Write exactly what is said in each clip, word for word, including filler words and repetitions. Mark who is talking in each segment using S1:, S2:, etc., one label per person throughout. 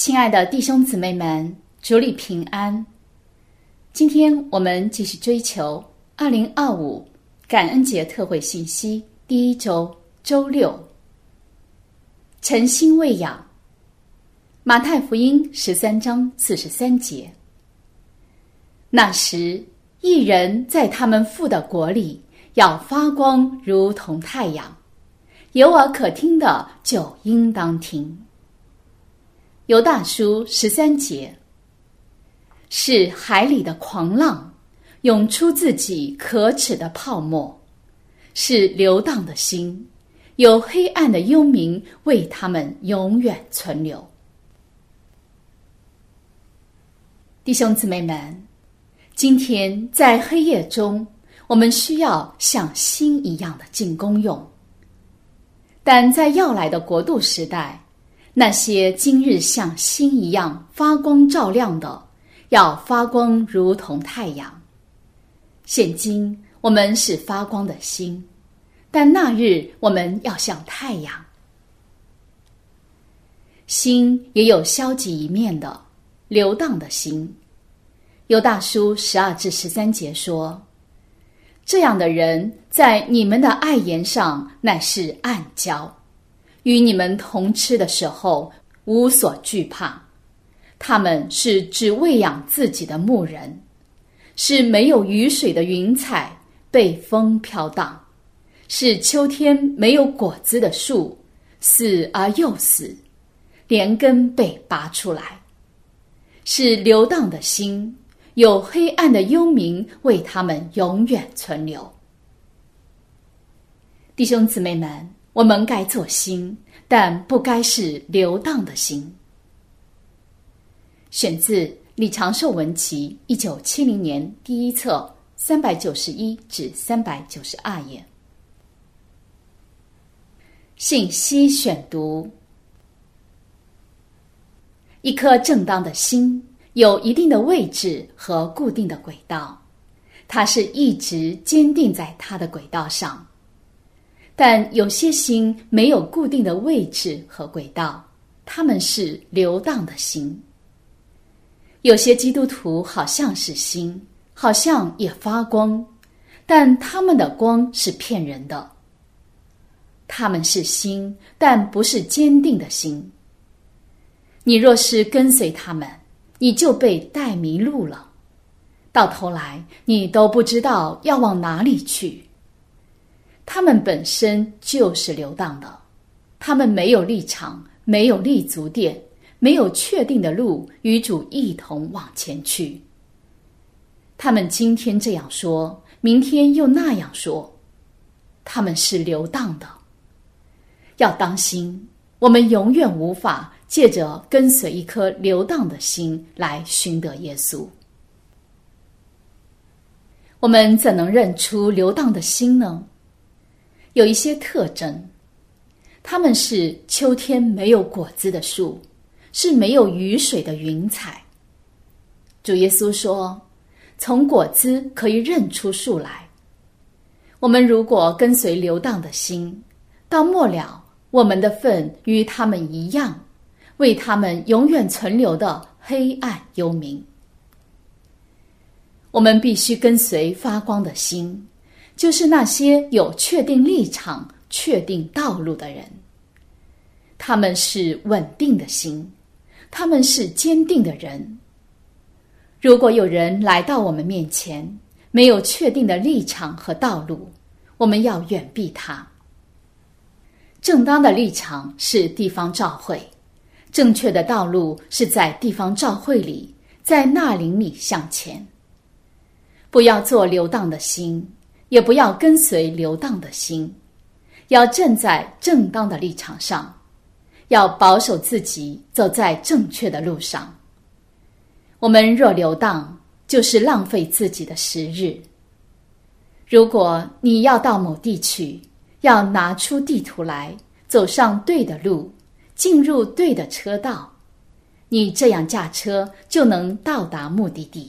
S1: 亲爱的弟兄姊妹们，主里平安。今天我们继续追求二零二五感恩节特会信息第一周周六，诚心喂养。马太福音十三章四十三节。那时，义人在他们父的国里要发光，如同太阳。有耳可听的就应当听。犹大书十三节。是海里的狂浪，涌出自己可耻的泡沫；是流荡的心，有黑暗的幽冥为他们永远存留。弟兄姊妹们，今天在黑夜中，我们需要像星一样的进功用。但在要来的国度时代，那些今日像星一样发光照亮的，要发光如同太阳。现今我们是发光的星，但那日我们要像太阳。星也有消极一面的，流荡的心。犹大书十二至十三节说，这样的人在你们的爱言上乃是暗礁，与你们同吃的时候无所惧怕。他们是只喂养自己的牧人，是没有雨水的云彩，被风飘荡，是秋天没有果子的树，死而又死，连根被拔出来。是流荡的心，有黑暗的幽冥为他们永远存留。弟兄姊妹们，我们该做星，但不该是流荡的心。选自李长寿文集一九七零年第一册三百九十一至三百九十二页。信息选读。一颗正当的心有一定的位置和固定的轨道，它是一直坚定在它的轨道上。但有些心没有固定的位置和轨道，它们是流荡的心。有些基督徒好像是星，好像也发光，但他们的光是骗人的。他们是星，但不是坚定的心。你若是跟随他们，你就被带迷路了，到头来你都不知道要往哪里去。他们本身就是流荡的，他们没有立场，没有立足点，没有确定的路与主一同往前去。他们今天这样说，明天又那样说，他们是流荡的。要当心，我们永远无法借着跟随一颗流荡的心来寻得耶稣。我们怎能认出流荡的心呢？有一些特征，它们是秋天没有果子的树，是没有雨水的云彩。主耶稣说，从果子可以认出树来。我们如果跟随流荡的心，到末了，我们的份与他们一样，为他们永远存留的黑暗幽冥。我们必须跟随发光的心，就是那些有确定立场、确定道路的人。他们是稳定的心，他们是坚定的人。如果有人来到我们面前，没有确定的立场和道路，我们要远避他。正当的立场是地方召会，正确的道路是在地方召会里，在那灵里向前。不要做流荡的心，也不要跟随流荡的心，要站在正当的立场上，要保守自己走在正确的路上。我们若流荡，就是浪费自己的时日。如果你要到某地去，要拿出地图来，走上对的路，进入对的车道，你这样驾车就能到达目的地。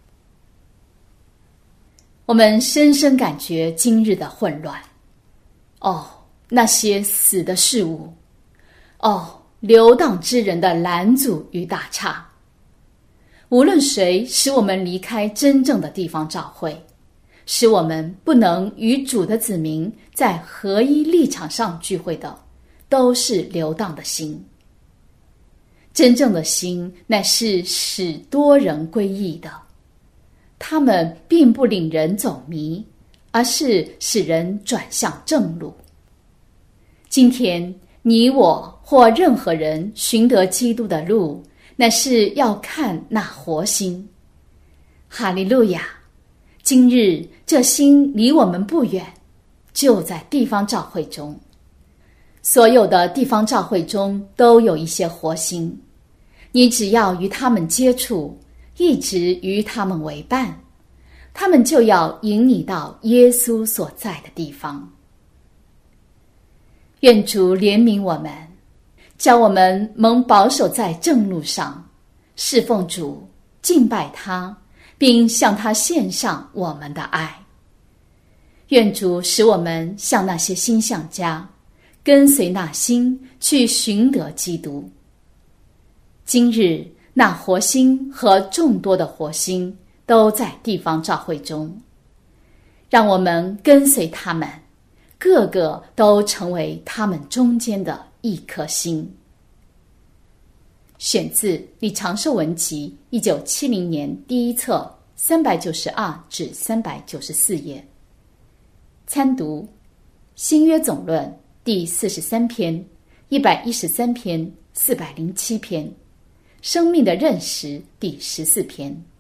S1: 我们深深感觉今日的混乱。哦，那些死的事物，哦， 流荡之人的拦阻与打岔。无论谁使我们离开真正的地方召会，使我们不能与主的子民在合一立场上聚会的，都是流荡的心。真正的心乃是使多人归义的，他们并不领人走迷，而是使人转向正路。今天你我或任何人寻得基督的路，乃是要看那活心。哈利路亚！今日这心离我们不远，就在地方教会中。所有的地方教会中都有一些活心，你只要与他们接触，一直与他们为伴，他们就要引你到耶稣所在的地方。愿主怜悯我们，叫我们蒙保守在正路上，侍奉主，敬拜他，并向他献上我们的爱。愿主使我们像那些星象家，跟随那星去寻得基督。今日那活星和众多的活星都在地方教会中，让我们跟随他们，个个都成为他们中间的一颗星。选自李长寿文集一九七零年第一册三百九十二至三百九十四页。参读新约总论第四十三篇、一百一十三篇、四百零七篇，生命的认识第十四篇。